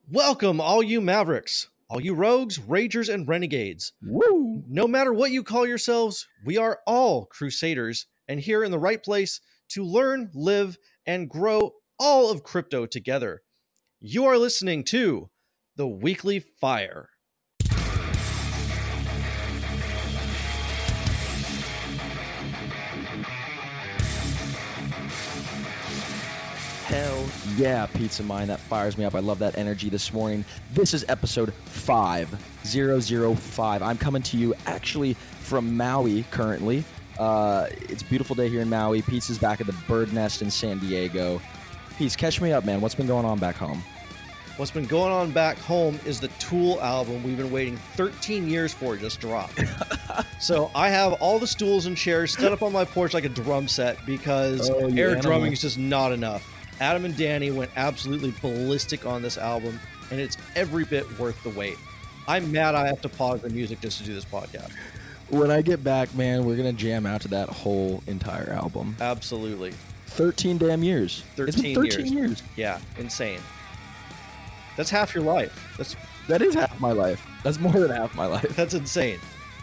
Welcome, all you Mavericks, all you rogues, ragers, and renegades. Woo! No matter what you call yourselves, we are all Crusaders, and here in the right place to learn, live, and grow all of crypto together. You are listening to The Weekly Fire. Hell yeah, Pizza Mind. That fires me up. I love that energy this morning. This is episode 5005. I'm coming to you actually from Maui currently. It's a beautiful day here in Maui. Pizza's back at the Bird Nest in San Diego. Pete, catch me up, man. What's been going on back home? What's been going on back home is the Tool album we've been waiting 13 years for just dropped. So I have all the stools and chairs set up on my porch like a drum set because air drumming is just not enough. Adam and Danny went absolutely ballistic on this album, and it's every bit worth the wait. I'm mad I have to pause the music just to do this podcast. When I get back, man, we're going to jam out to that whole entire album. Absolutely. 13 damn years. 13 years. Yeah, insane. That's half your life. That is half my life. That's more than half my life. That's insane.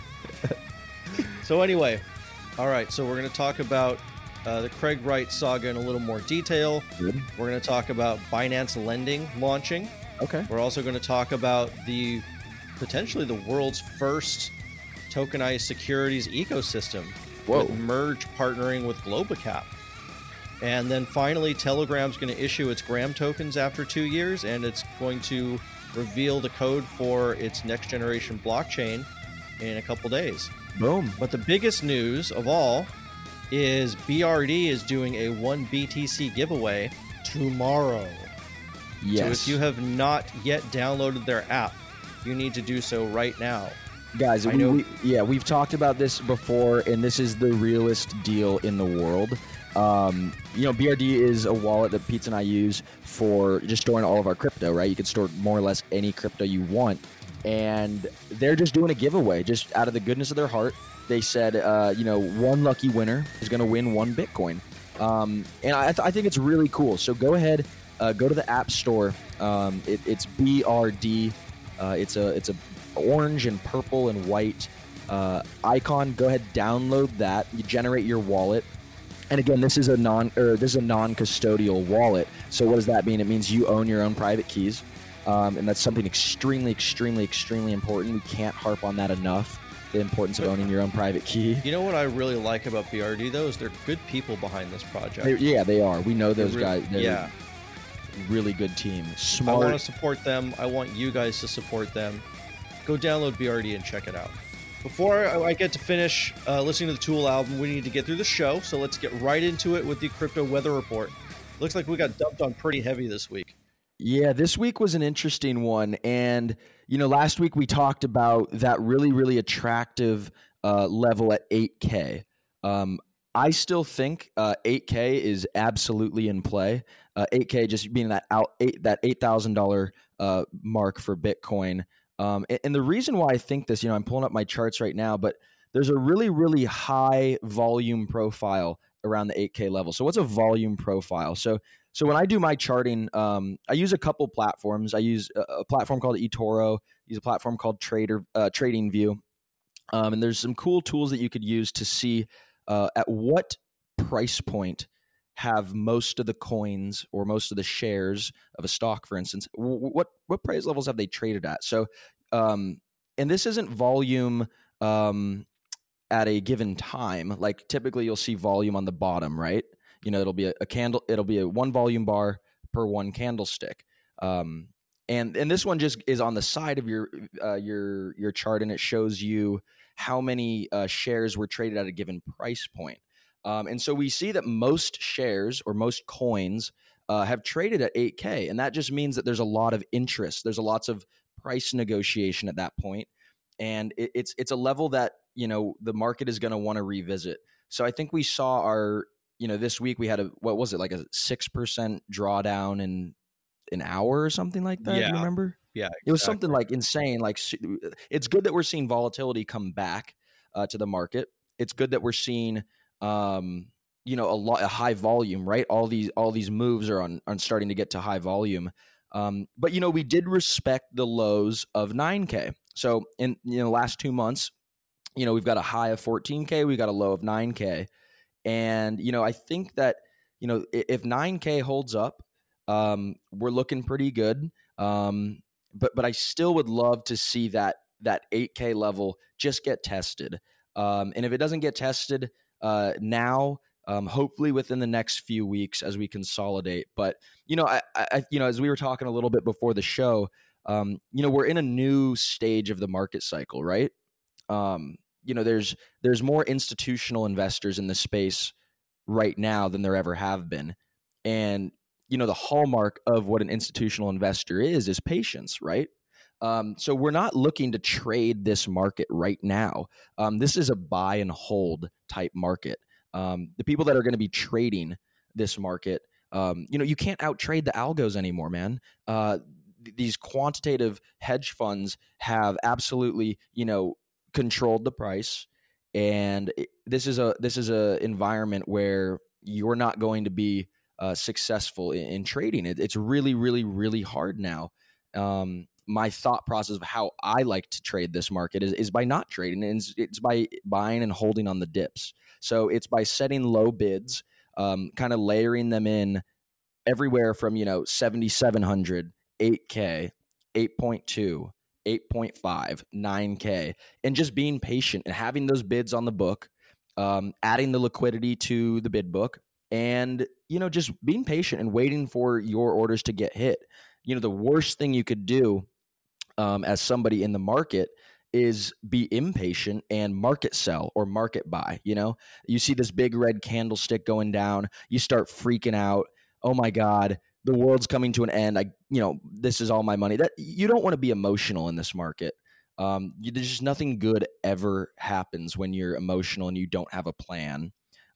So anyway, all right, so we're going to talk about the Craig Wright saga in a little more detail. Good. We're going to talk about Binance Lending launching. Okay. We're also going to talk about potentially the world's first tokenized securities ecosystem. Whoa. With Merge partnering with Globacap. And then finally, Telegram's going to issue its Gram tokens after 2 years, and it's going to reveal the code for its next generation blockchain in a couple days. Boom. But the biggest news of all is BRD is doing a 1 BTC giveaway tomorrow. Yes. So if you have not yet downloaded their app, you need to do so right now. Guys, we've talked about this before, and this is the realest deal in the world. BRD is a wallet that Pete and I use for just storing all of our crypto, right? You can store more or less any crypto you want. And they're just doing a giveaway, just out of the goodness of their heart. They said, one lucky winner is going to win 1 Bitcoin. And I think it's really cool. So go ahead, go to the App Store. It's BRD. It's a orange and purple and white icon. Go ahead, download that. You generate your wallet. And again, this is a non-custodial wallet. So what does that mean? It means you own your own private keys. And that's something extremely, extremely, extremely important. We can't harp on that enough, the importance of owning your own private key. You know what I really like about BRD, though, is they're good people behind this project. They are. We know those guys. They're a really good team. Smart. I want to support them. I want you guys to support them. Go download BRD and check it out. Before I get to finish listening to the Tool album, we need to get through the show. So let's get right into it with the crypto weather report. Looks like we got dumped on pretty heavy this week. Yeah, this week was an interesting one. And, last week we talked about that really, really attractive level at 8K. I still think 8K is absolutely in play. 8K just being that $8,000 mark for Bitcoin. And the reason why I think this, I'm pulling up my charts right now, but there's a really, really high volume profile around the 8K level. So what's a volume profile? So when I do my charting, I use a couple platforms. I use a platform called eToro, use a platform called TradingView. And there's some cool tools that you could use to see at what price point have most of the coins or most of the shares of a stock, for instance, what price levels have they traded at? So, and this isn't volume at a given time. Like typically you'll see volume on the bottom, right? It'll be a candle. It'll be a 1 volume bar per 1 candlestick. And this one just is on the side of your chart, and it shows you how many shares were traded at a given price point. And so we see that most shares or most coins have traded at 8K, and that just means that there's a lot of interest. There's lots of price negotiation at that point, and it's a level that the market is going to want to revisit. So I think we saw our this week we had what was it, like a 6% drawdown in an hour or something like that? Yeah. Do you remember? Yeah, exactly. It was something like insane. Like it's good that we're seeing volatility come back to the market. It's good that we're seeing a high volume, right? All these moves are on starting to get to high volume. But we did respect the lows of 9K. So in the last 2 months, we've got a high of 14K, we got a low of 9K. And, I think that, if 9K holds up, we're looking pretty good. But I still would love to see that 8K level just get tested. And if it doesn't get tested now, hopefully within the next few weeks as we consolidate. But, I as we were talking a little bit before the show, we're in a new stage of the market cycle, right? There's more institutional investors in the space right now than there ever have been. And, the hallmark of what an institutional investor is patience, right? So we're not looking to trade this market right now. This is a buy and hold type market. The people that are going to be trading this market, you can't out trade the algos anymore, man. These quantitative hedge funds have absolutely, controlled the price, and this is a environment where you're not going to be successful in trading. It's really, really, really hard now. My thought process of how I like to trade this market is by not trading. And it's by buying and holding on the dips. So it's by setting low bids, kind of layering them in everywhere from 7,700, 8K, 8.2, 8.5, 9K, and just being patient and having those bids on the book, adding the liquidity to the bid book, and just being patient and waiting for your orders to get hit. The worst thing you could do as somebody in the market is be impatient and market sell or market buy. You see this big red candlestick going down, you start freaking out. Oh my God, the world's coming to an end. This is all my money. That you don't want to be emotional in this market. There's just nothing good ever happens when you're emotional and you don't have a plan.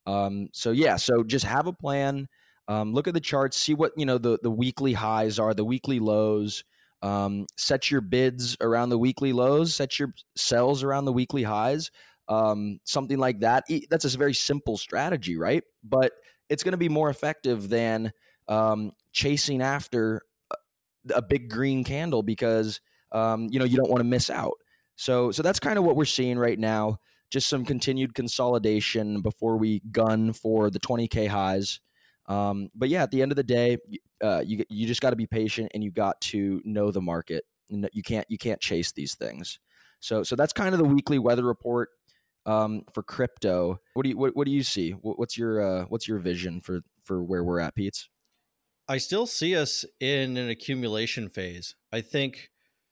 So just have a plan. Look at the charts, see what the weekly highs are, the weekly lows. Set your bids around the weekly lows, set your sells around the weekly highs, something like that. That's a very simple strategy, right? But it's going to be more effective than chasing after a big green candle because you don't want to miss out. So that's kind of what we're seeing right now. Just some continued consolidation before we gun for the 20K highs. But yeah, at the end of the day, you just got to be patient and you got to know the market. You can't chase these things. So that's kind of the weekly weather report for crypto. What do you see? What's your vision for where we're at, Pete? I still see us in an accumulation phase. I think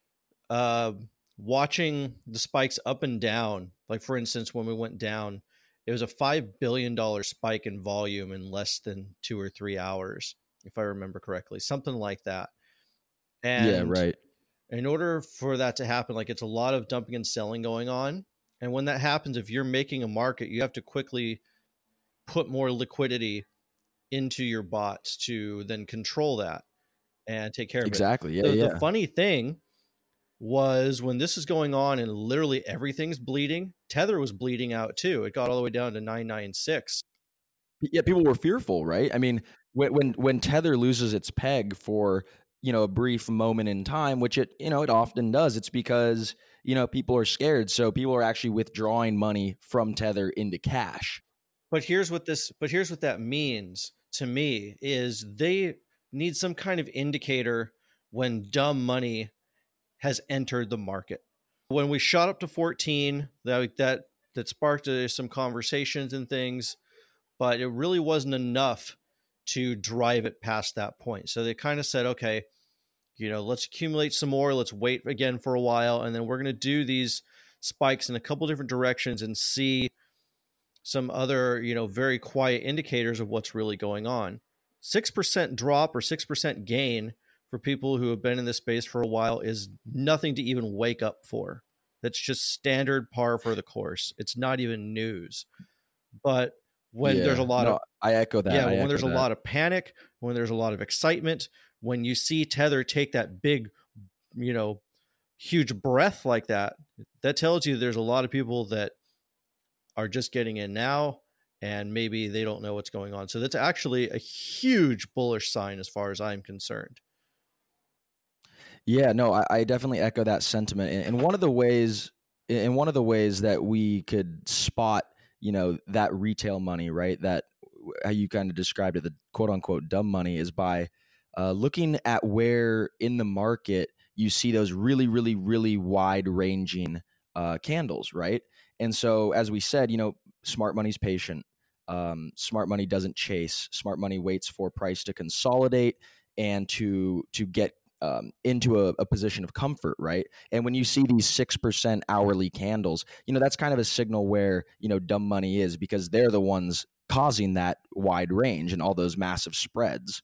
watching the spikes up and down, like for instance, when we went down, it was a $5 billion spike in volume in less than 2 or 3 hours, if I remember correctly, something like that. And yeah, right. In order for that to happen, like it's a lot of dumping and selling going on. And when that happens, if you're making a market, you have to quickly put more liquidity into your bots to then control that and take care of exactly. it. Yeah, The funny thing was when this is going on and literally everything's bleeding, Tether was bleeding out too. It got all the way down to 996. Yeah, people were fearful, right? I mean, when Tether loses its peg for a brief moment in time, which it often does, it's because people are scared, so people are actually withdrawing money from Tether into cash. But here's what that means to me is they need some kind of indicator when dumb money has entered the market. When we shot up to 14, that sparked some conversations and things, but it really wasn't enough to drive it past that point. So they kind of said, okay, let's accumulate some more. Let's wait again for a while. And then we're going to do these spikes in a couple different directions and see some other, very quiet indicators of what's really going on. 6% drop or 6% gain for people who have been in this space for a while is nothing to even wake up for. That's just standard par for the course. It's not even news. But when there's a lot of, I echo that. when there's a lot of panic, when there's a lot of excitement, when you see Tether take that big, huge breath like that, that tells you there's a lot of people that are just getting in now and maybe they don't know what's going on. So that's actually a huge bullish sign as far as I'm concerned. Yeah, no, I definitely echo that sentiment. And one of the ways, that we could spot, that retail money, right? That how you kind of described it, the quote unquote dumb money, is by looking at where in the market you see those really, really, really wide ranging candles, right? And so, as we said, smart money's patient. Smart money doesn't chase. Smart money waits for price to consolidate and to get into a position of comfort, right? And when you see these 6% hourly candles, that's kind of a signal where, dumb money is, because they're the ones causing that wide range and all those massive spreads.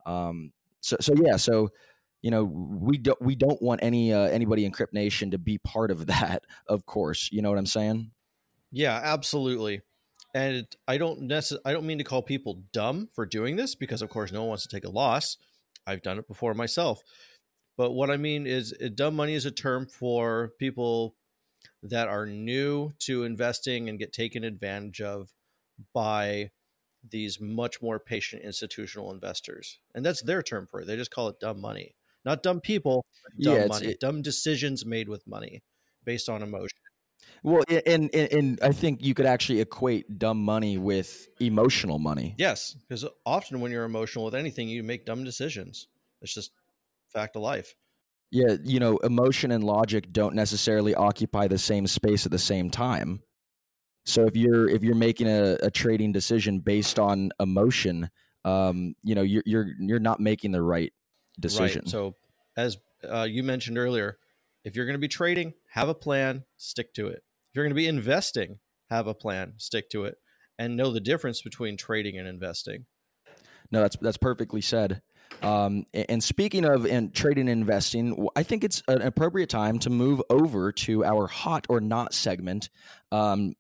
So we don't want anybody in Crypt Nation to be part of that, of course. You know what I'm saying? Yeah, absolutely. And I don't mean to call people dumb for doing this, because of course no one wants to take a loss. I've done it before myself. But what I mean is, dumb money is a term for people that are new to investing and get taken advantage of by these much more patient institutional investors. And that's their term for it. They just call it dumb money. Not dumb people, but dumb money. Dumb decisions made with money based on emotion. Well, and I think you could actually equate dumb money with emotional money. Yes, because often when you're emotional with anything, you make dumb decisions. It's just fact of life. Yeah, emotion and logic don't necessarily occupy the same space at the same time. So if you're making a trading decision based on emotion, you're not making the right decision. Right. So as you mentioned earlier, if you're going to be trading, have a plan, stick to it. If you're going to be investing, have a plan, stick to it, and know the difference between trading and investing. No, that's perfectly said. And speaking of trading and investing, I think it's an appropriate time to move over to our hot or not segment. So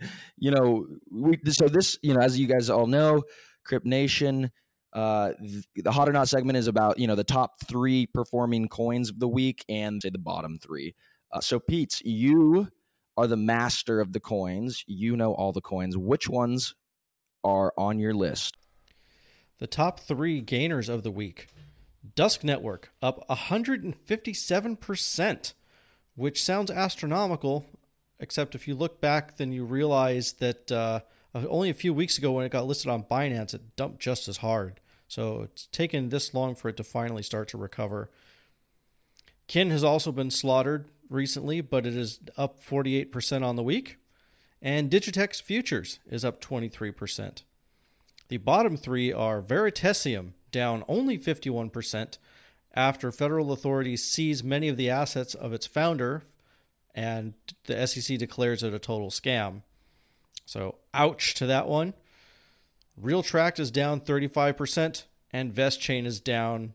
this, as you guys all know, Crypt Nation, the hot or not segment is about, the top 3 performing coins of the week and say the bottom 3. So Pete, you are the master of the coins. You know all the coins. Which ones are on your list? The top 3 gainers of the week. Dusk Network up 157%, which sounds astronomical, except if you look back, then you realize that only a few weeks ago when it got listed on Binance, it dumped just as hard. So it's taken this long for it to finally start to recover. Kin has also been slaughtered recently, but it is up 48% on the week. And Digitex Futures is up 23%. The bottom 3 are Veritasium, down only 51% after federal authorities seize many of the assets of its founder, and the SEC declares it a total scam. So, ouch to that one. RealTract is down 35%, and VestChain is down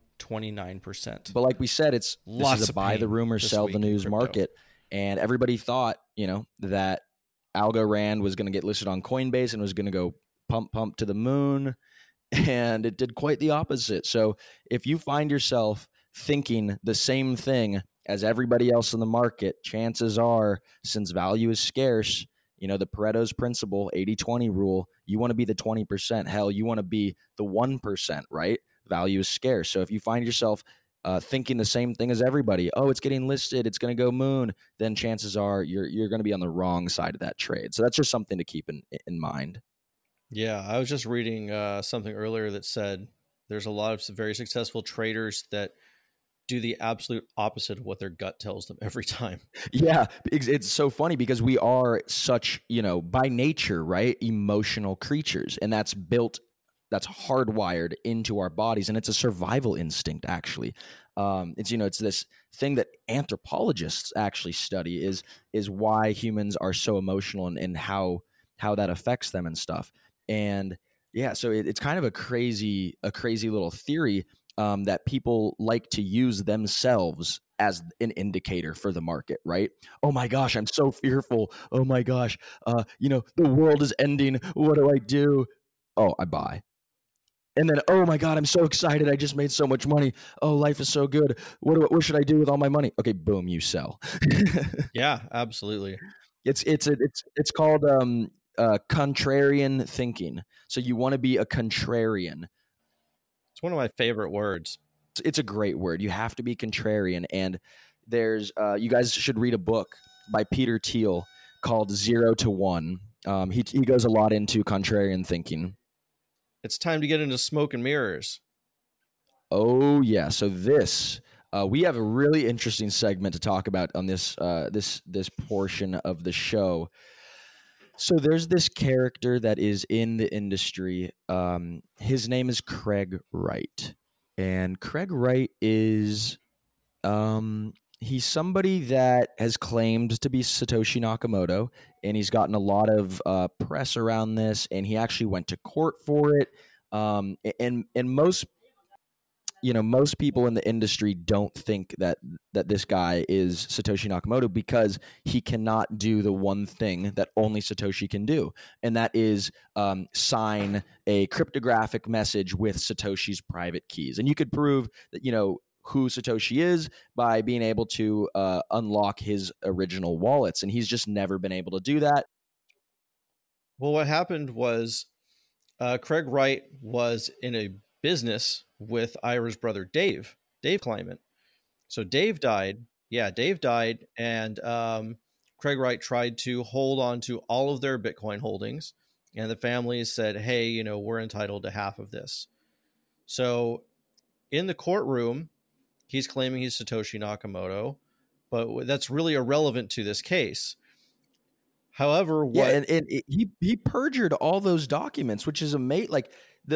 29%. But like we said, this is a buy the rumor, sell the news market, and everybody thought, that Algorand was going to get listed on Coinbase and was going to go pump to the moon, and it did quite the opposite. So if you find yourself thinking the same thing as everybody else in the market, chances are, since value is scarce, the Pareto's principle, 80-20 rule, you want to be the 20%. Hell, you want to be the 1%, right? Value is scarce. So if you find yourself thinking the same thing as everybody, it's getting listed, it's going to go moon, then chances are you're going to be on the wrong side of that trade. So that's just something to keep in mind. Yeah, I was just reading something earlier that said there's a lot of very successful traders that do the absolute opposite of what their gut tells them every time. Yeah, it's so funny because we are such, by nature, right, emotional creatures, and that's hardwired into our bodies, and it's a survival instinct, actually. It's this thing that anthropologists actually study is why humans are so emotional and how that affects them and stuff. And yeah, so it's kind of a crazy little theory that people like to use themselves as an indicator for the market, right? Oh my gosh, I'm so fearful. Oh my gosh, the world is ending. What do I do? Oh, I buy. And then, oh my God, I'm so excited. I just made so much money. Oh, life is so good. What should I do with all my money? Okay, boom, you sell. Yeah, absolutely. It's called contrarian thinking. So you want to be a contrarian. It's one of my favorite words. it's a great word. You have to be contrarian. And there's you guys should read a book by Peter Thiel called 0 to 1. He goes a lot into contrarian thinking. It's time to get into smoke and mirrors. Oh yeah. So this we have a really interesting segment to talk about on this this portion of the show. So there's this character that is in the industry. His name is Craig Wright, and Craig Wright is he's somebody that has claimed to be Satoshi Nakamoto, and he's gotten a lot of press around this, and he actually went to court for it. And most most people in the industry don't think that this guy is Satoshi Nakamoto because he cannot do the one thing that only Satoshi can do, and that is sign a cryptographic message with Satoshi's private keys. And you could prove that who Satoshi is by being able to unlock his original wallets, and he's just never been able to do that. Well, what happened was Craig Wright was in a business with Ira's brother Dave Kleiman. So Dave died. Yeah, Dave died, and Craig Wright tried to hold on to all of their Bitcoin holdings, and the family said, hey, we're entitled to half of this. So in the courtroom, he's claiming he's Satoshi Nakamoto, but that's really irrelevant to this case. However, and he perjured all those documents, which is amazing. Like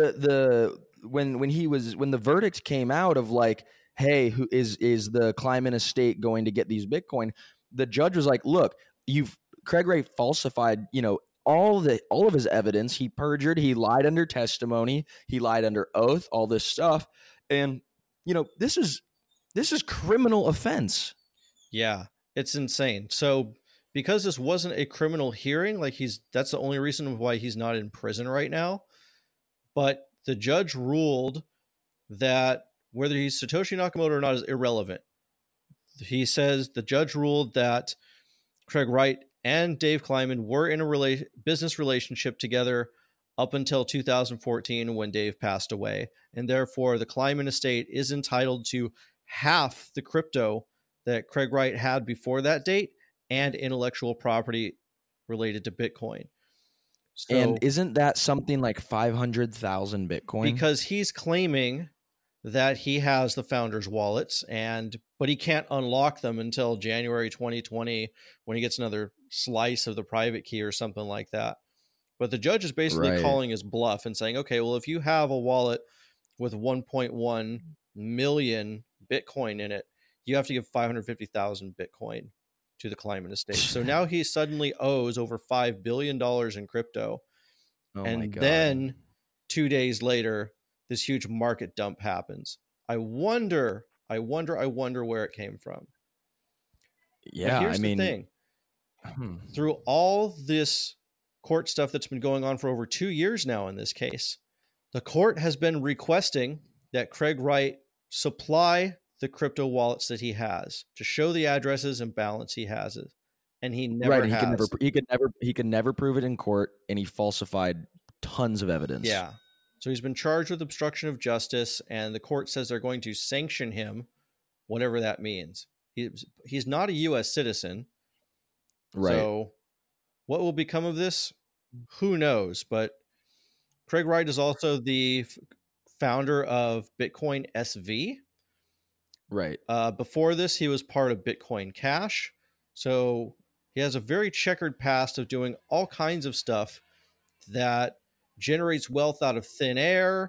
when the verdict came out of like, hey, who is the Kleiman estate going to get these Bitcoin? The judge was like, look, Craig Wright falsified, all of his evidence. He perjured, he lied under testimony, he lied under oath, all this stuff. And this is criminal offense. Yeah, it's insane. So because this wasn't a criminal hearing, that's the only reason why he's not in prison right now. But the judge ruled that whether he's Satoshi Nakamoto or not is irrelevant. The judge ruled that Craig Wright and Dave Kleiman were in a business relationship together up until 2014 when Dave passed away. And therefore, the Kleiman estate is entitled to half the crypto that Craig Wright had before that date and intellectual property related to Bitcoin. So, and isn't that something like 500,000 Bitcoin? Because he's claiming that he has the founders' wallets, but he can't unlock them until January 2020 when he gets another slice of the private key or something like that. But the judge is basically calling his bluff and saying, okay, well, if you have a wallet with 1.1 million Bitcoin in it, you have to give 550,000 Bitcoin to the Kleiman estate. So now he suddenly owes over $5 billion in crypto. Oh and my God. Then 2 days later, this huge market dump happens. I wonder where it came from. Yeah, here's the thing. Through all this court stuff that's been going on for over 2 years now in this case, the court has been requesting that Craig Wright supply the crypto wallets that he has to show the addresses and balance he has it, and he never has. He could never prove it in court, and he falsified tons of evidence. Yeah, so he's been charged with obstruction of justice, and the court says they're going to sanction him, whatever that means. He's not a U.S. citizen, right? So what will become of this? Who knows? But Craig Wright is also the founder of Bitcoin SV. Right. Before this, he was part of Bitcoin Cash. So he has a very checkered past of doing all kinds of stuff that generates wealth out of thin air.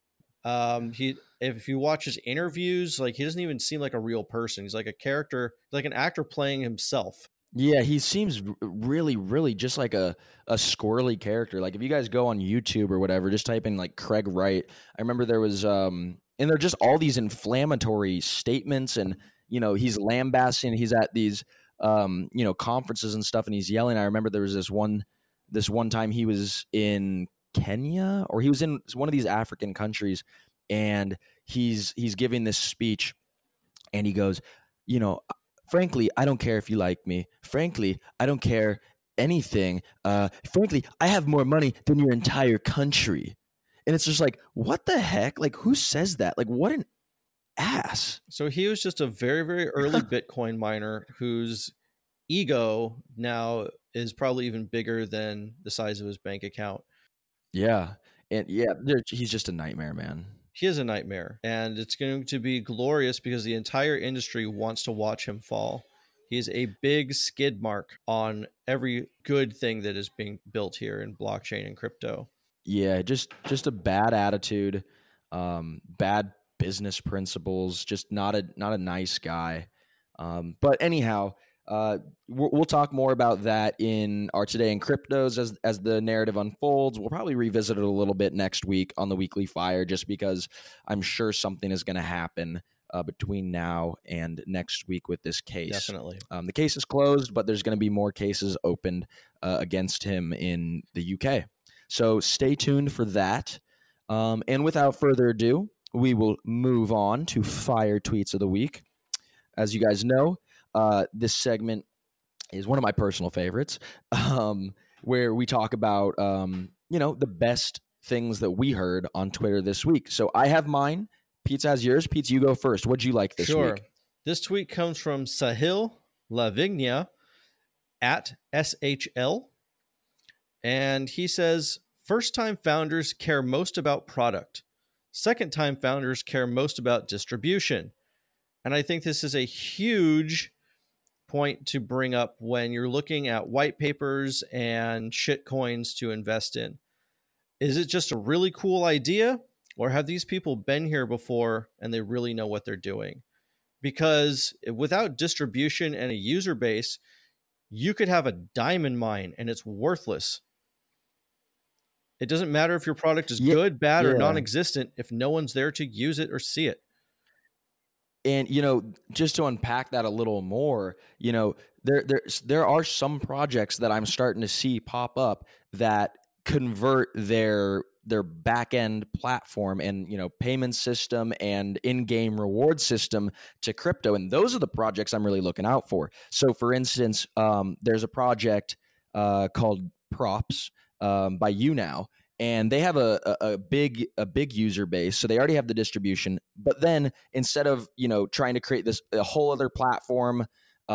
If you watch his interviews, he doesn't even seem like a real person. He's like a character, like an actor playing himself. Yeah, he seems really, really just like a squirrely character. Like if you guys go on YouTube or whatever, just type in like Craig Wright. I remember there was and they're just all these inflammatory statements, and he's lambasting. He's at these conferences and stuff, and he's yelling. I remember there was this one time he was in Kenya, or he was in one of these African countries, and he's giving this speech, and he goes, frankly, I don't care if you like me. Frankly, I don't care anything. Frankly, I have more money than your entire country. And it's just like, what the heck? Like, who says that? Like, what an ass. So he was just a very, very early Bitcoin miner whose ego now is probably even bigger than the size of his bank account. Yeah. And yeah, he's just a nightmare, man. He is a nightmare, and it's going to be glorious because the entire industry wants to watch him fall. He is a big skid mark on every good thing that is being built here in blockchain and crypto. Yeah, just a bad attitude, bad business principles, just not a nice guy. But anyhow, we'll talk more about that in our Today in Cryptos as the narrative unfolds. We'll probably revisit it a little bit next week on the Weekly Fire, just because I'm sure something is going to happen between now and next week with this case. Definitely. The case is closed, but there's going to be more cases opened against him in the UK. So stay tuned for that. And without further ado, we will move on to Fire Tweets of the Week. As you guys know, this segment is one of my personal favorites, where we talk about, the best things that we heard on Twitter this week. So I have mine. Pete has yours. Pete, you go first. What'd you like this week? This tweet comes from Sahil Lavigna at SHL. And he says, first-time founders care most about product. Second-time founders care most about distribution. And I think this is a huge point to bring up when you're looking at white papers and shit coins to invest in. Is it just a really cool idea, or have these people been here before and they really know what they're doing? Because without distribution and a user base, you could have a diamond mine and it's worthless. It doesn't matter if your product is good, bad, or non-existent if no one's there to use it or see it. And, just to unpack that a little more, there are some projects that I'm starting to see pop up that convert their back-end platform and, payment system and in-game reward system to crypto. And those are the projects I'm really looking out for. So, for instance, there's a project called Props by YouNow. And they have a big user base, so they already have the distribution. But then instead of trying to create a whole other platform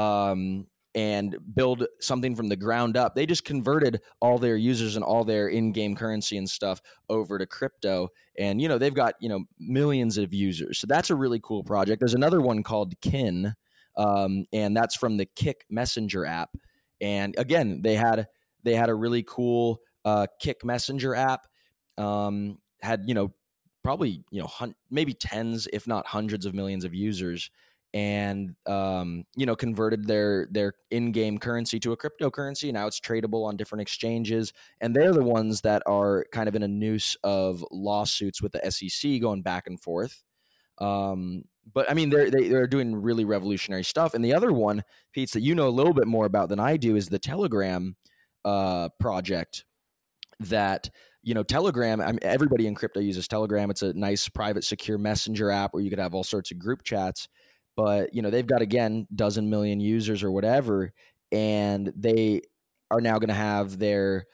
and build something from the ground up, they just converted all their users and all their in-game currency and stuff over to crypto. And they've got millions of users, so that's a really cool project. There's another one called Kin, and that's from the Kik Messenger app. And again, they had a really cool Kik Messenger app, had, probably, maybe tens, if not hundreds of millions of users, and, converted their in-game currency to a cryptocurrency. Now it's tradable on different exchanges. And they're the ones that are kind of in a noose of lawsuits with the SEC going back and forth. But I mean, they're doing really revolutionary stuff. And the other one, Pete, that you know a little bit more about than I do, is the Telegram project. That Telegram, everybody in crypto uses Telegram. It's a nice private secure messenger app where you could have all sorts of group chats, but they've got, again, dozen million users or whatever, and they are now going to have their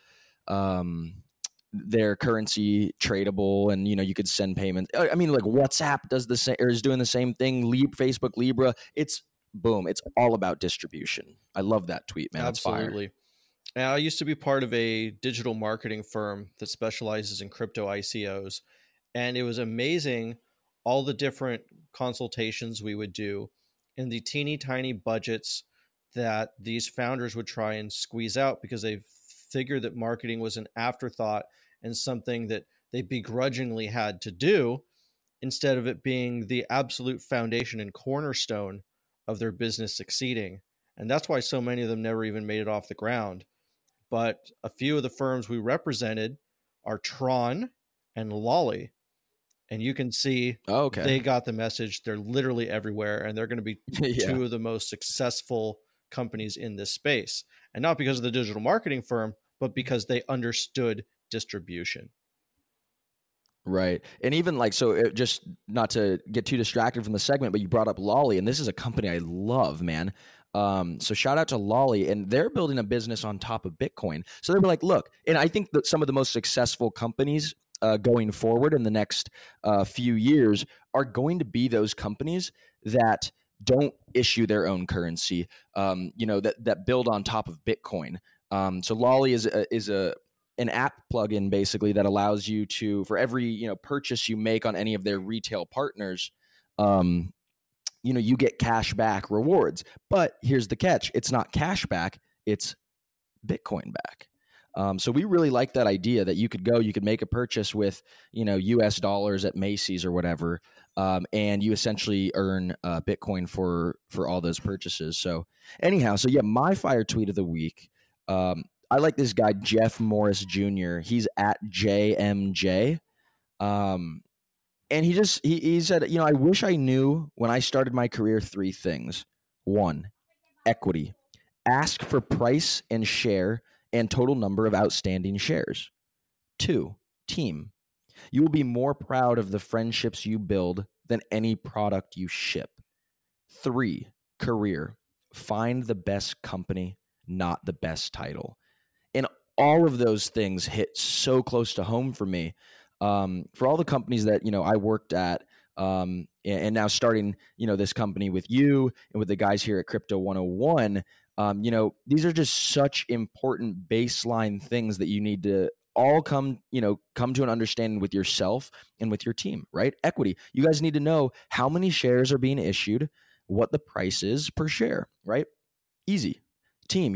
currency tradable, and you could send payments. I mean, like WhatsApp does the same, or is doing the same thing. Facebook, Libra, it's all about distribution. I love that tweet, man. Absolutely. It's fire. Now, I used to be part of a digital marketing firm that specializes in crypto ICOs, and it was amazing all the different consultations we would do and the teeny tiny budgets that these founders would try and squeeze out because they figured that marketing was an afterthought and something that they begrudgingly had to do instead of it being the absolute foundation and cornerstone of their business succeeding. And that's why so many of them never even made it off the ground. But a few of the firms we represented are Tron and Lolly. And you can see they got the message. They're literally everywhere. And they're going to be two of the most successful companies in this space. And not because of the digital marketing firm, but because they understood distribution. Right. And even just not to get too distracted from the segment, but you brought up Lolly, and this is a company I love, man. So shout out to Lolly, and they're building a business on top of Bitcoin. So they were like, look, and I think that some of the most successful companies going forward in the next few years are going to be those companies that don't issue their own currency, that build on top of Bitcoin. So Lolly is an app plugin basically that allows you to, for every purchase you make on any of their retail partners, you get cash back rewards. But here's the catch: it's not cash back; it's Bitcoin back. So we really like that idea that you could make a purchase with, US dollars at Macy's or whatever. And you essentially earn Bitcoin for all those purchases. So anyhow, my fire tweet of the week. I like this guy, Jeff Morris Jr. He's at JMJ. And he said, I wish I knew when I started my career 3 things. 1, equity. Ask for price and share and total number of outstanding shares. 2, team. You will be more proud of the friendships you build than any product you ship. 3, career. Find the best company, not the best title. And all of those things hit so close to home for me. For all the companies that, I worked at, and now starting, this company with you and with the guys here at Crypto 101, these are just such important baseline things that you need to all come to an understanding with yourself and with your team, right? Equity. You guys need to know how many shares are being issued, what the price is per share, right? Easy. Team,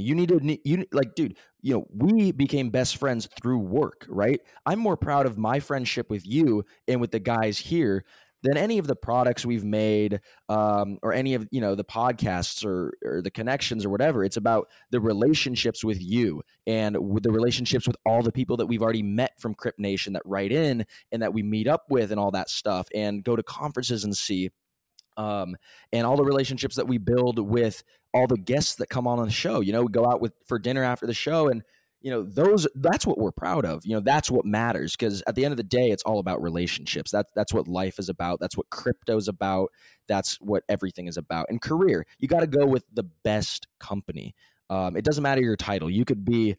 we became best friends through work, right? I'm more proud of my friendship with you and with the guys here than any of the products we've made, or any of the podcasts or the connections or whatever. It's about the relationships with you and with the relationships with all the people that we've already met from Crypt Nation that write in and that we meet up with and all that stuff and go to conferences and see. And all the relationships that we build with all the guests that come on the show. We go out for dinner after the show, and that's what we're proud of. That's what matters, because at the end of the day, it's all about relationships. That's what life is about. That's what crypto's about. That's what everything is about. And career, you got to go with the best company. It doesn't matter your title. You could be,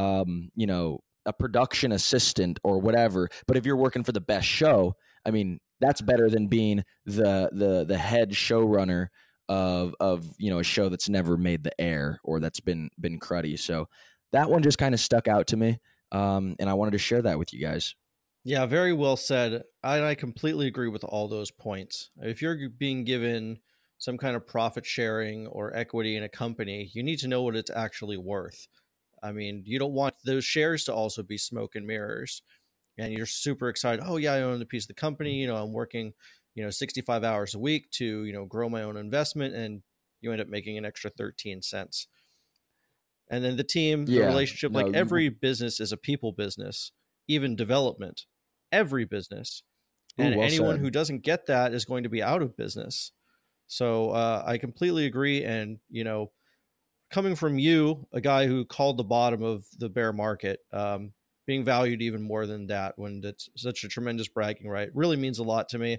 a production assistant or whatever, but if you're working for the best show, that's better than being the head showrunner of a show that's never made the air or that's been cruddy. So that one just kind of stuck out to me, and I wanted to share that with you guys. Yeah, very well said. I completely agree with all those points. If you're being given some kind of profit sharing or equity in a company, you need to know what it's actually worth. You don't want those shares to also be smoke and mirrors. And you're super excited. Oh yeah, I own a piece of the company. I'm working, 65 hours a week to, grow my own investment, and you end up making an extra 13 cents. And then the team, the relationship, every business is a people business, even development, every business. And anyone who doesn't get that is going to be out of business. So I completely agree. And, coming from you, a guy who called the bottom of the bear market, being valued even more than that when it's such a tremendous bragging right really means a lot to me.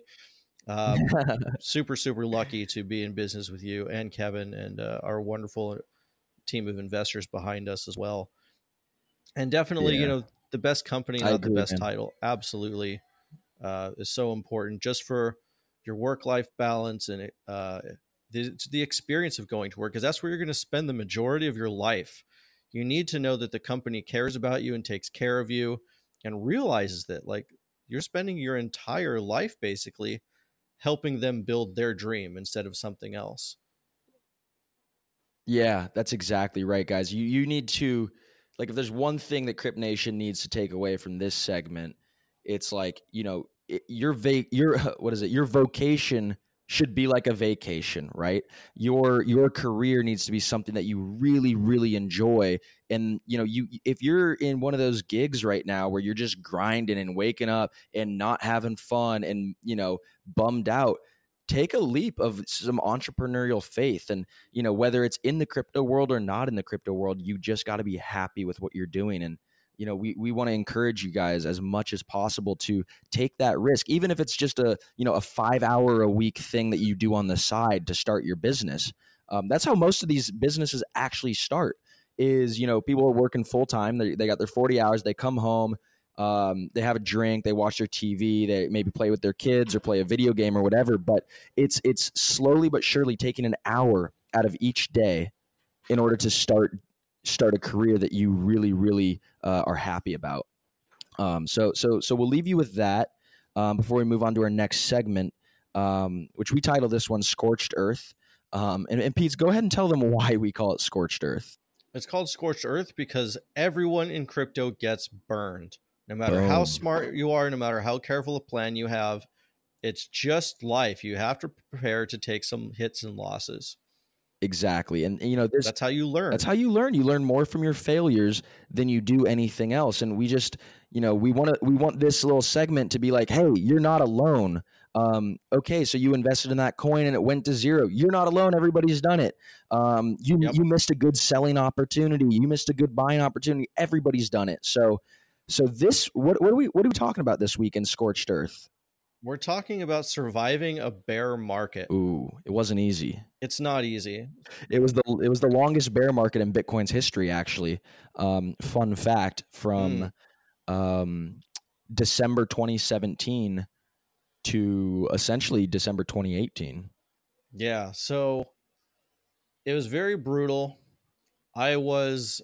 Super, super lucky to be in business with you and Kevin and our wonderful team of investors behind us as well. And definitely, the best company, not the best title. Absolutely is so important just for your work-life balance and the experience of going to work, because that's where you're going to spend the majority of your life. You need to know that the company cares about you and takes care of you and realizes that you're spending your entire life basically helping them build their dream instead of something else. Yeah, that's exactly right, guys. You need to, if there's one thing that Crypt Nation needs to take away from this segment, it's your vocation should be like a vacation, right? Your career needs to be something that you really, really enjoy. And, if you're in one of those gigs right now where you're just grinding and waking up and not having fun and, bummed out, take a leap of some entrepreneurial faith. And, whether it's in the crypto world or not in the crypto world, you just got to be happy with what you're doing. And, we want to encourage you guys as much as possible to take that risk, even if it's just a 5-hour a week thing that you do on the side to start your business. That's how most of these businesses actually start is, people are working full time. They got their 40 hours. They come home. They have a drink, they watch their TV, they maybe play with their kids or play a video game or whatever. But it's slowly but surely taking an hour out of each day in order to start a career that you really, really are happy about. So we'll leave you with that before we move on to our next segment, which we title this one "Scorched Earth." And Pete, go ahead and tell them why we call it Scorched Earth. It's called Scorched Earth because everyone in crypto gets burned. No matter how smart you are, no matter how careful a plan you have, it's just life. You have to prepare to take some hits and losses. Exactly. And that's how you learn. That's how you learn. You learn more from your failures than you do anything else. And we just, we want this little segment to be like, hey, you're not alone. Okay, so you invested in that coin and it went to zero. You're not alone. Everybody's done it. You missed a good selling opportunity. You missed a good buying opportunity. Everybody's done it. So this, what are we talking about this week in Scorched Earth? We're talking about surviving a bear market. Ooh, it wasn't easy. It's not easy. It was the longest bear market in Bitcoin's history, actually. Fun fact from December 2017 to essentially December 2018. Yeah, so it was very brutal. I was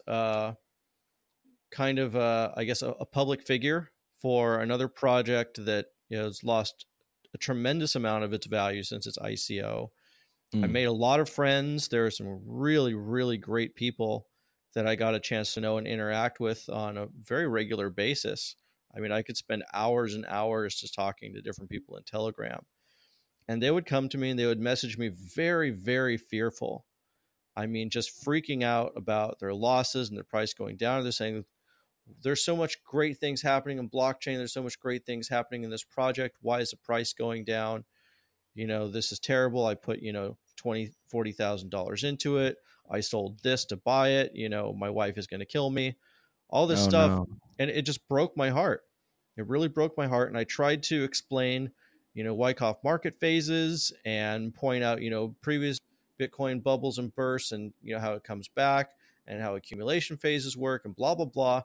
kind of, I guess, a public figure for another project that has lost a tremendous amount of its value since its ICO. I made a lot of friends. There are some really, really great people that I got a chance to know and interact with on a very regular basis. I mean, I could spend hours and hours just talking to different people in Telegram. And they would come to me and they would message me very, very fearful. I mean, just freaking out about their losses and their price going down. They're saying, there's so much great things happening in blockchain. There's so much great things happening in this project. Why is the price going down? This is terrible. I put, $20,000, $40,000 into it. I sold this to buy it. My wife is going to kill me. All this stuff. No. And it just broke my heart. It really broke my heart. And I tried to explain, Wyckoff market phases and point out, previous Bitcoin bubbles and bursts and, how it comes back and how accumulation phases work and blah, blah, blah.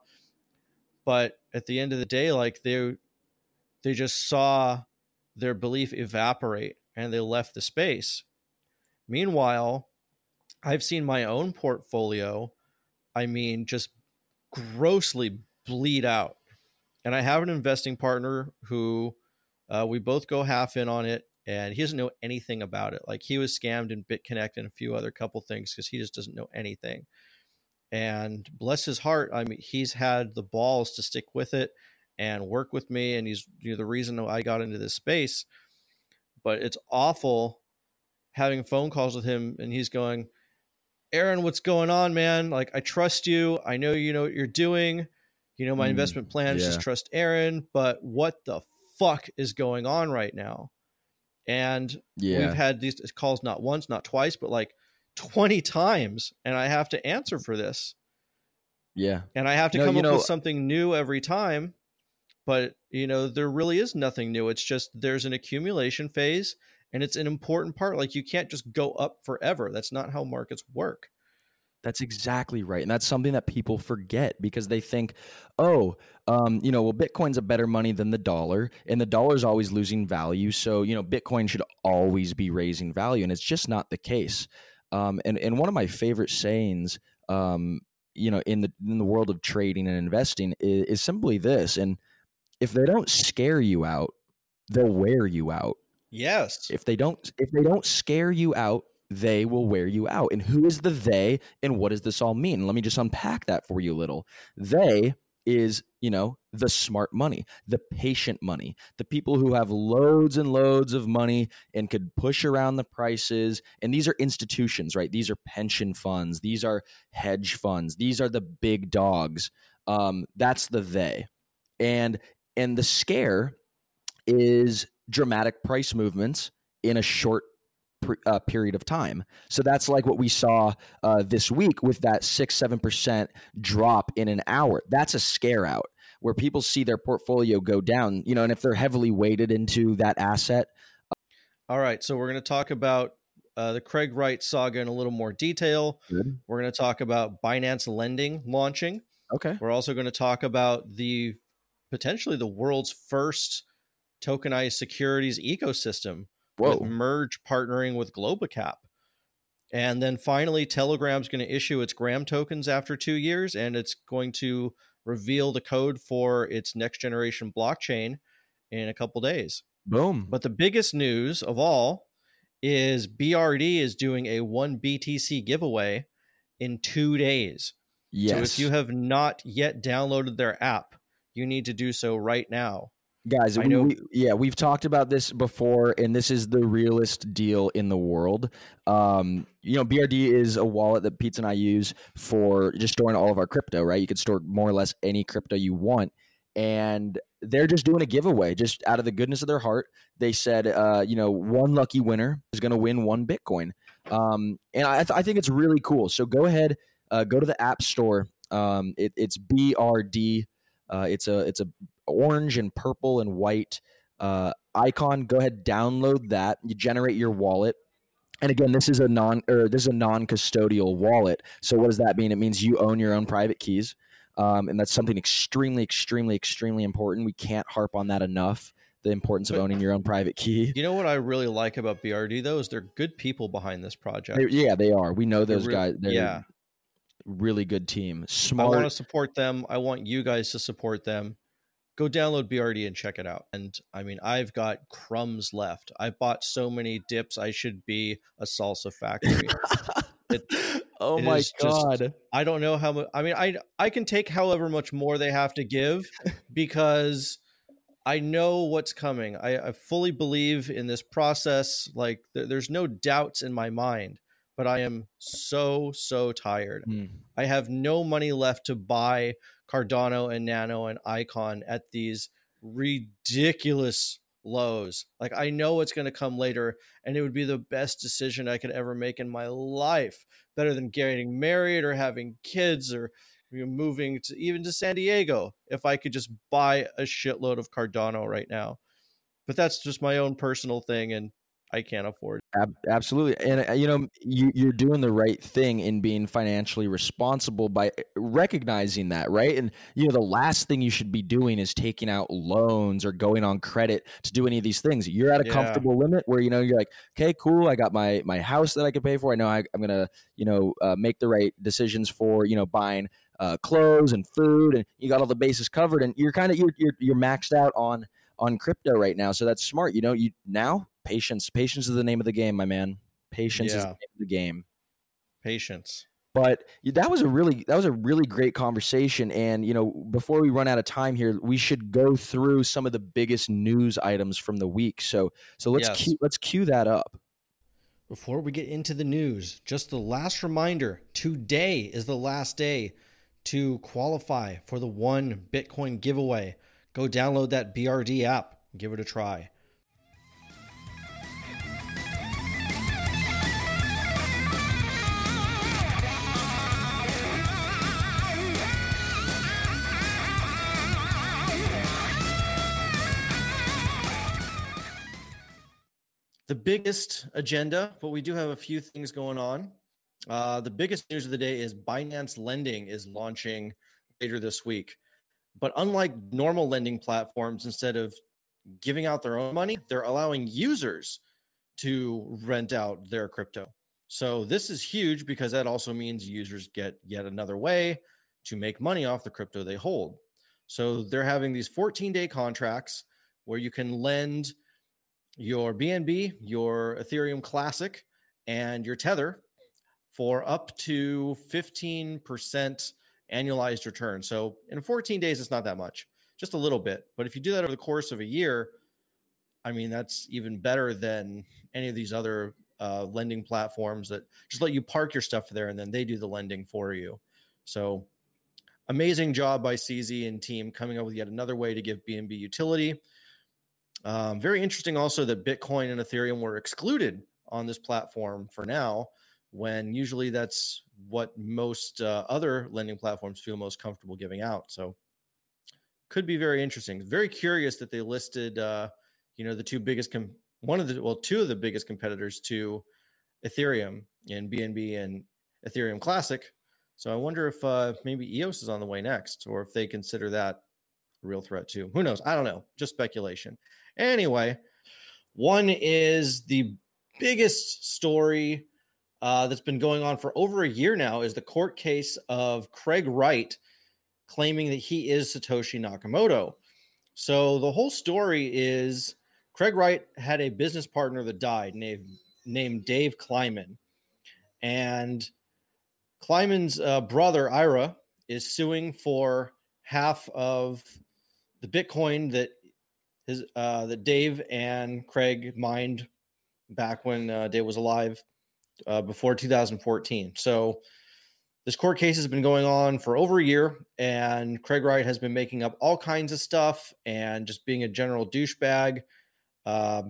But at the end of the day, like they just saw their belief evaporate and they left the space. Meanwhile, I've seen my own portfolio, just grossly bleed out. And I have an investing partner who we both go half in on it, and he doesn't know anything about it. Like, he was scammed in BitConnect and a few other couple things because he just doesn't know anything. And bless his heart, he's had the balls to stick with it and work with me, and he's the reason I got into this space. But it's awful having phone calls with him, and he's going, Aaron, what's going on, man? Like, I trust you. I know you know what you're doing. My investment plan is just trust Aaron, but what the fuck is going on right now? And we've had these calls not once, not twice, but like 20 times, and I have to answer for this. Yeah. And I have to come up with something new every time. But, there really is nothing new. It's just there's an accumulation phase, and it's an important part. Like, you can't just go up forever. That's not how markets work. That's exactly right. And that's something that people forget because they think, Bitcoin's a better money than the dollar, and the dollar's always losing value. So, Bitcoin should always be raising value. And it's just not the case. And one of my favorite sayings, in the world of trading and investing is simply this. And if they don't scare you out, they'll wear you out. Yes. If they don't scare you out, they will wear you out. And who is the they, and what does this all mean? Let me just unpack that for you a little. They is, the smart money, the patient money, the people who have loads and loads of money and could push around the prices. And these are institutions, right? These are pension funds. These are hedge funds. These are the big dogs. That's the they. And the scare is dramatic price movements in a short period of time. So that's like what we saw this week with that 6-7% drop in an hour. That's a scare out where people see their portfolio go down, and if they're heavily weighted into that asset. All right. So we're going to talk about the Craig Wright saga in a little more detail. Good. We're going to talk about Binance Lending launching. Okay. We're also going to talk about the potentially the world's first tokenized securities ecosystem with Whoa. Merge partnering with Globacap. And then finally, Telegram's going to issue its Gram tokens after 2 years, and it's going to reveal the code for its next generation blockchain in a couple days. Boom. But the biggest news of all is BRD is doing a 1 BTC giveaway in 2 days. Yes. So if you have not yet downloaded their app, you need to do so right now. Guys, we've talked about this before, and this is the realest deal in the world. BRD is a wallet that Pete and I use for just storing all of our crypto, right? You can store more or less any crypto you want. And they're just doing a giveaway, just out of the goodness of their heart. They said, one lucky winner is going to win 1 Bitcoin. And I think it's really cool. So go ahead, go to the App Store. It's BRD. It's a orange and purple and white icon. Go ahead, download that. You generate your wallet. And again, this is a non-custodial wallet. So what does that mean? It means you own your own private keys. And that's something extremely, extremely, extremely important. We can't harp on that enough, the importance of owning your own private key. You know what I really like about BRD, though, is they're good people behind this project. They are. We know those guys. They're really good team. Smart. I want to support them. I want you guys to support them. Go download BRD and check it out. And I mean, I've got crumbs left. I bought so many dips. I should be a salsa factory. Oh my God. I don't know how much. I mean, I can take however much more they have to give because I know what's coming. I fully believe in this process. Like there's no doubts in my mind, but I am so tired. I have no money left to buy Cardano and Nano and Icon at these ridiculous lows. Like I know it's going to come later, and it would be the best decision I could ever make in my life. Better than getting married or having kids or moving to San Diego if I could just buy a shitload of Cardano right now. But that's just my own personal thing, and I can't afford it. Absolutely. And, you're doing the right thing in being financially responsible by recognizing that, right? And, the last thing you should be doing is taking out loans or going on credit to do any of these things. You're at a comfortable limit where, you're like, okay, cool. I got my house that I can pay for. I know I'm going to, make the right decisions for, buying clothes and food, and you got all the bases covered, and you're you're maxed out on crypto right now. So that's smart. Patience is the name of the game, my man. Patience is the name of the game. Patience. But that was a really great conversation. And, before we run out of time here, we should go through some of the biggest news items from the week. So let's cue that up. Before we get into the news, just the last reminder, today is the last day to qualify for the 1 Bitcoin giveaway. Go download that BRD app and give it a try. The biggest agenda, but we do have a few things going on. The biggest news of the day is Binance Lending is launching later this week. But unlike normal lending platforms, instead of giving out their own money, they're allowing users to rent out their crypto. So this is huge because that also means users get yet another way to make money off the crypto they hold. So they're having these 14-day contracts where you can lend your BNB, your Ethereum Classic, and your Tether for up to 15% annualized return. So in 14 days, it's not that much, just a little bit. But if you do that over the course of a year, I mean, that's even better than any of these other lending platforms that just let you park your stuff there and then they do the lending for you. So amazing job by CZ and team coming up with yet another way to give BNB utility. Very interesting also that Bitcoin and Ethereum were excluded on this platform for now, when usually that's what most other lending platforms feel most comfortable giving out. So could be very interesting. Very curious that they listed, the two of the biggest competitors to Ethereum in BNB and Ethereum Classic. So I wonder if maybe EOS is on the way next, or if they consider that real threat too. Who knows? I don't know. Just speculation. Anyway, one is the biggest story that's been going on for over a year now is the court case of Craig Wright claiming that he is Satoshi Nakamoto. So the whole story is Craig Wright had a business partner that died named Dave Kleiman. And Kleiman's brother, Ira, is suing for half of the Bitcoin that that Dave and Craig mined back when Dave was alive before 2014. So this court case has been going on for over a year, and Craig Wright has been making up all kinds of stuff and just being a general douchebag. And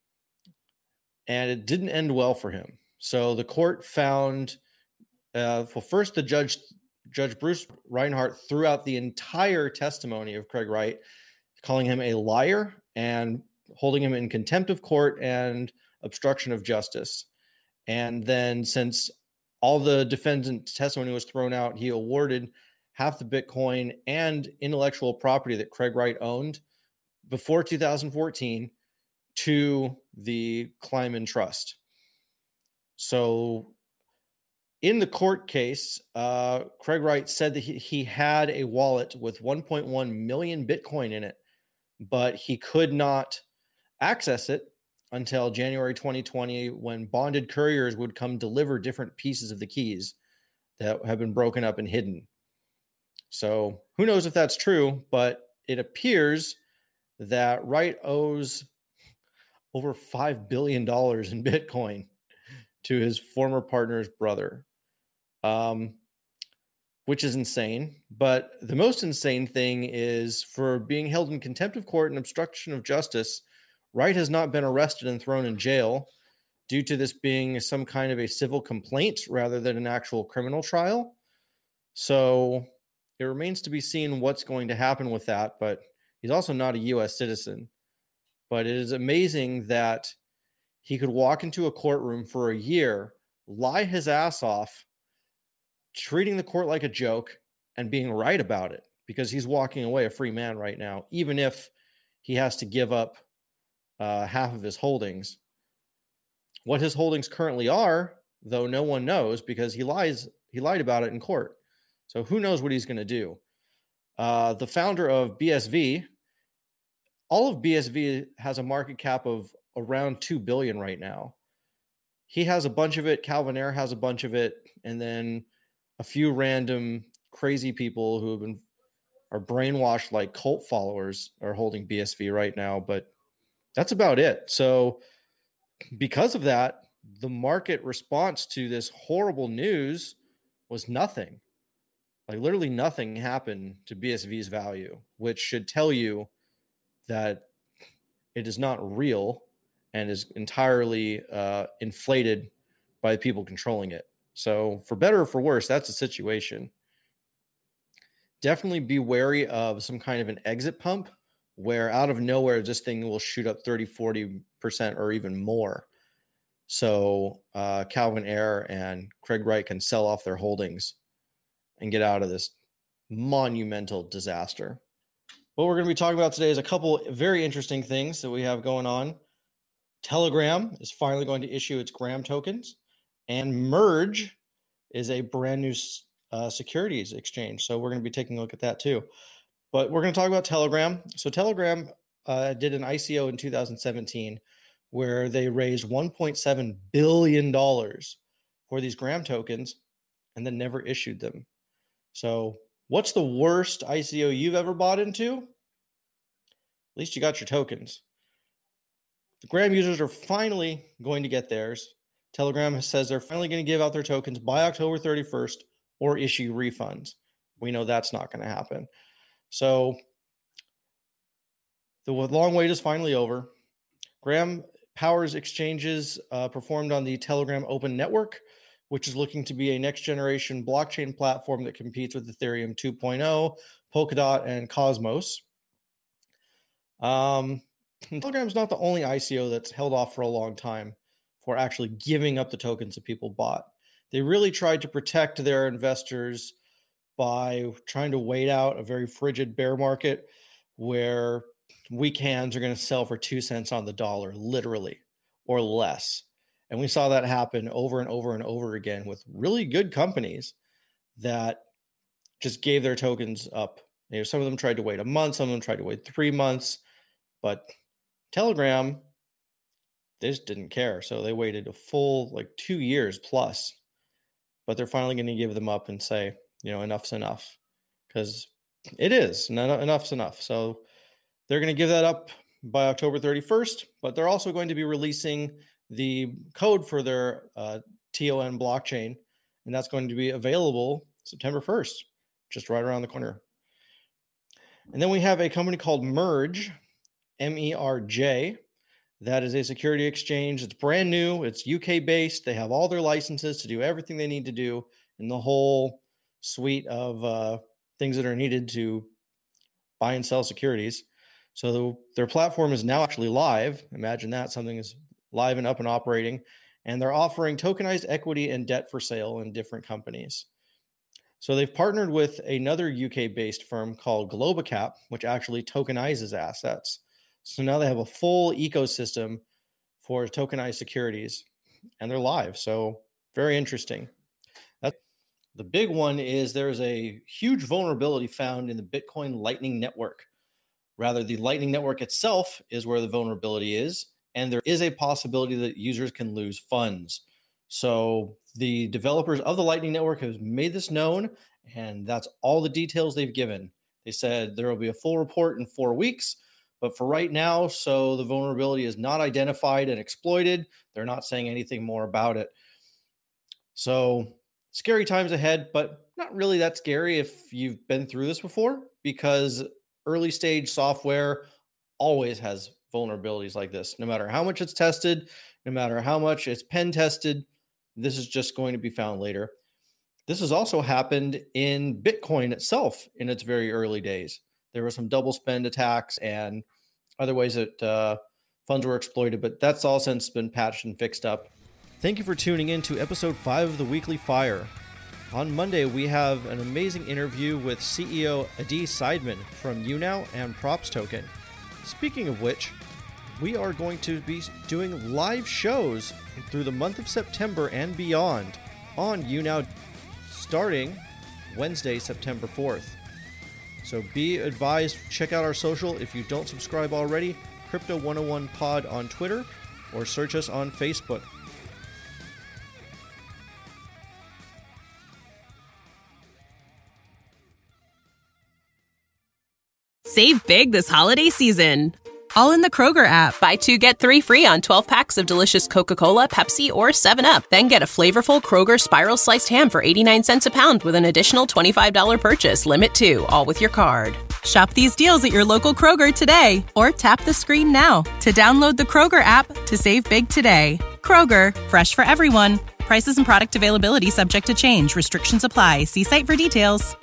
it didn't end well for him. So the court found, first the Judge Bruce Reinhart threw out the entire testimony of Craig Wright, calling him a liar and holding him in contempt of court and obstruction of justice. And then since all the defendant's testimony was thrown out, he awarded half the Bitcoin and intellectual property that Craig Wright owned before 2014 to the Kleiman Trust. So in the court case, Craig Wright said that he had a wallet with 1.1 million Bitcoin in it, but he could not access it until January 2020, when bonded couriers would come deliver different pieces of the keys that have been broken up and hidden. So who knows if that's true, but it appears that Wright owes over $5 billion in Bitcoin to his former partner's brother, which is insane. But the most insane thing is, for being held in contempt of court and obstruction of justice, Wright has not been arrested and thrown in jail due to this being some kind of a civil complaint rather than an actual criminal trial. So it remains to be seen what's going to happen with that, but he's also not a U.S. citizen. But it is amazing that he could walk into a courtroom for a year, lie his ass off, treating the court like a joke, and being right about it, because he's walking away a free man right now, even if he has to give up half of his holdings. What his holdings currently are, though, no one knows, because he lied about it in court. So who knows what he's going to do? The founder of BSV, all of BSV has a market cap of around 2 billion right now. He has a bunch of it. Calvin Ayre has a bunch of it. And then a few random crazy people who are brainwashed like cult followers are holding BSV right now. But that's about it. So because of that, the market response to this horrible news was nothing. Like literally nothing happened to BSV's value, which should tell you that it is not real and is entirely inflated by the people controlling it. So for better or for worse, that's the situation. Definitely be wary of some kind of an exit pump where out of nowhere, this thing will shoot up 30-40% or even more. So Calvin Ayre and Craig Wright can sell off their holdings and get out of this monumental disaster. What we're going to be talking about today is a couple very interesting things that we have going on. Telegram is finally going to issue its Gram tokens, and Merge is a brand new securities exchange. So we're going to be taking a look at that too. But we're going to talk about Telegram. So Telegram did an ICO in 2017 where they raised $1.7 billion for these Gram tokens and then never issued them. So what's the worst ICO you've ever bought into? At least you got your tokens. The Gram users are finally going to get theirs. Telegram says they're finally going to give out their tokens by October 31st or issue refunds. We know that's not going to happen. So the long wait is finally over. Gram powers exchanges performed on the Telegram Open Network, which is looking to be a next-generation blockchain platform that competes with Ethereum 2.0, Polkadot, and Cosmos. Telegram is not the only ICO that's held off for a long time for actually giving up the tokens that people bought. They really tried to protect their investors by trying to wait out a very frigid bear market where weak hands are going to sell for 2 cents on the dollar, literally, or less. And we saw that happen over and over and over again with really good companies that just gave their tokens up. Some of them tried to wait a month, some of them tried to wait 3 months, but Telegram, they just didn't care. So they waited a full 2 years plus, but they're finally going to give them up and say, enough's enough, because it is enough's enough. So they're going to give that up by October 31st, but they're also going to be releasing the code for their TON blockchain, and that's going to be available September 1st, just right around the corner. And then we have a company called Merge, MERJ. That is a security exchange. It's brand new. It's UK based. They have all their licenses to do everything they need to do in the whole suite of things that are needed to buy and sell securities. So their platform is now actually live. Imagine that, something is live and up and operating. And they're offering tokenized equity and debt for sale in different companies. So they've partnered with another UK-based firm called Globacap, which actually tokenizes assets. So now they have a full ecosystem for tokenized securities, and they're live. So very interesting. The big one is there's a huge vulnerability found in the Bitcoin Lightning Network. Rather, the Lightning Network itself is where the vulnerability is, and there is a possibility that users can lose funds. So the developers of the Lightning Network have made this known, and that's all the details they've given. They said there will be a full report in 4 weeks, but for right now, so the vulnerability is not identified and exploited. They're not saying anything more about it. So scary times ahead, but not really that scary if you've been through this before, because early stage software always has vulnerabilities like this. No matter how much it's tested, no matter how much it's pen tested, this is just going to be found later. This has also happened in Bitcoin itself in its very early days. There were some double spend attacks and other ways that funds were exploited, but that's all since been patched and fixed up. Thank you for tuning in to episode 5 of the Weekly Fire. On Monday, we have an amazing interview with CEO Adi Seidman from YouNow and Props Token. Speaking of which, we are going to be doing live shows through the month of September and beyond on YouNow, starting Wednesday, September 4th. So be advised, check out our social if you don't subscribe already, Crypto 101 Pod on Twitter, or search us on Facebook. Save big this holiday season, all in the Kroger app. Buy 2, get 3 free on 12 packs of delicious Coca-Cola, Pepsi, or 7-Up. Then get a flavorful Kroger Spiral Sliced Ham for 89 cents a pound with an additional $25 purchase. Limit 2, all with your card. Shop these deals at your local Kroger today, or tap the screen now to download the Kroger app to save big today. Kroger, fresh for everyone. Prices and product availability subject to change. Restrictions apply. See site for details.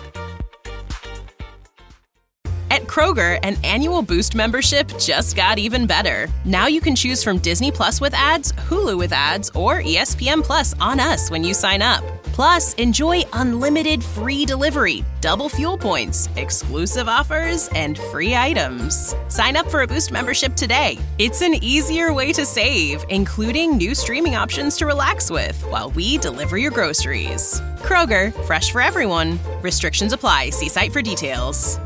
At Kroger, an annual Boost membership just got even better. Now you can choose from Disney Plus with ads, Hulu with ads, or ESPN Plus on us when you sign up. Plus, enjoy unlimited free delivery, double fuel points, exclusive offers, and free items. Sign up for a Boost membership today. It's an easier way to save, including new streaming options to relax with while we deliver your groceries. Kroger, fresh for everyone. Restrictions apply. See site for details.